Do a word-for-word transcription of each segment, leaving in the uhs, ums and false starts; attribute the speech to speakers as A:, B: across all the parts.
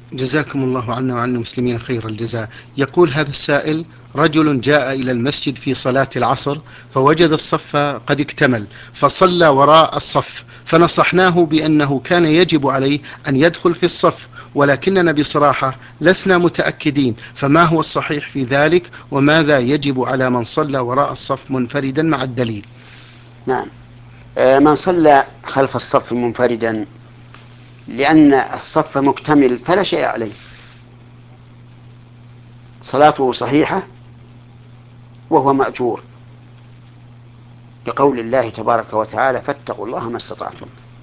A: جزاكم الله عنا وعن المسلمين خير الجزاء. يقول هذا السائل: رجل جاء إلى المسجد في صلاة العصر فوجد الصف قد اكتمل فصلى وراء الصف، فنصحناه بأنه كان يجب عليه أن يدخل في الصف، ولكننا بصراحة لسنا متأكدين، فما هو الصحيح في ذلك وماذا يجب على من صلى وراء الصف منفردا مع الدليل؟
B: نعم. من صلى خلف الصف منفردا لأن الصف مكتمل فلا شيء عليه، صلاته صحيحة وهو مأجور، لقول الله تبارك وتعالى: فاتقوا الله ما استطعتم.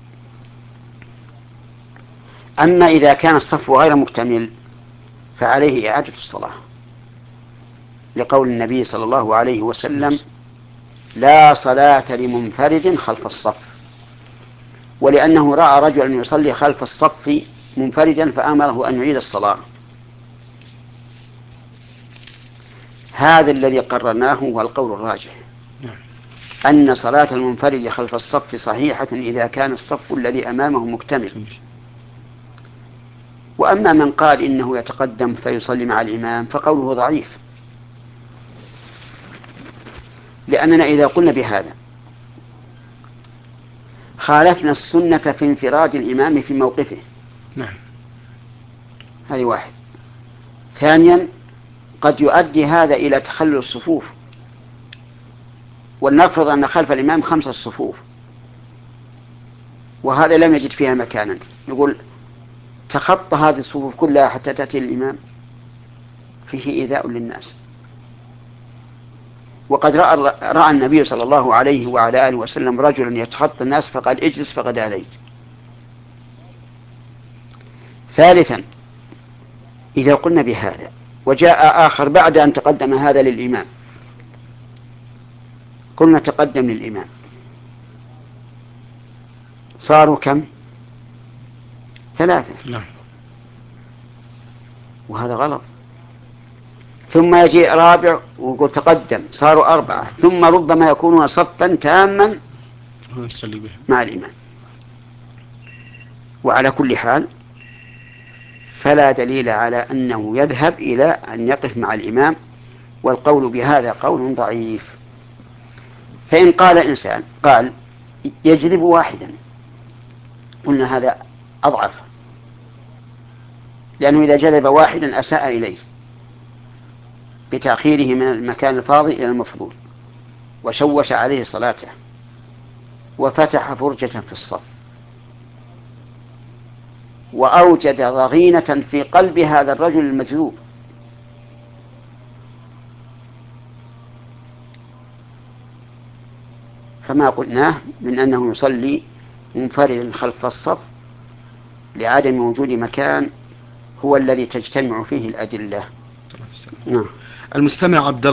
B: أما إذا كان الصف غير مكتمل فعليه إعادة الصلاة، لقول النبي صلى الله عليه وسلم: لا صلاة لمنفرد خلف الصف، ولأنه رأى رجلا يصلي خلف الصف منفردا فأمره أن يعيد الصلاة. هذا الذي قررناه هو القول الراجح، أن صلاة المنفرد خلف الصف صحيحة إذا كان الصف الذي أمامه مكتمل. وأما من قال إنه يتقدم فيصلي مع الإمام فقوله ضعيف، لأننا إذا قلنا بهذا خالفنا السنة في انفراد الإمام في موقفه.
A: نعم.
B: هذه واحد. ثانيا، قد يؤدي هذا إلى تخلل الصفوف، ولنفرض أن خلف الإمام خمسة صفوف وهذا لم يجد فيها مكانا، نقول تخطى هذه الصفوف كلها حتى تأتي الإمام، فيه إيذاء للناس. وقد رأى, رأى النبي صلى الله عليه وعلى آله وسلم رجلا يتخطى الناس فقال: اجلس فقد آذيت. ثالثا، إذا قلنا بهذا وجاء آخر بعد أن تقدم هذا للإمام، قلنا تقدم للإمام، صاروا كم؟ ثلاثة.
A: نعم.
B: وهذا غلط. ثم يجي رابع ويقول تقدم، صاروا أربعة، ثم ربما يكونون صفا تاما مع الإمام. وعلى كل حال فلا دليل على أنه يذهب إلى أن يقف مع الإمام، والقول بهذا قول ضعيف. فإن قال إنسان قال يجذب واحدا، قلنا هذا أضعف، لأنه إذا جذب واحدا أساء إليه بتأخيره من المكان الفاضل إلى المفضول، وشوش عليه صلاته، وفتح فرجة في الصف، وأوجد ضغينة في قلب هذا الرجل المجذوب. فما قلناه من أنه يصلي منفردا خلف الصف لعدم وجود مكان هو الذي تجتمع فيه الأدلة.
A: المستمع عبد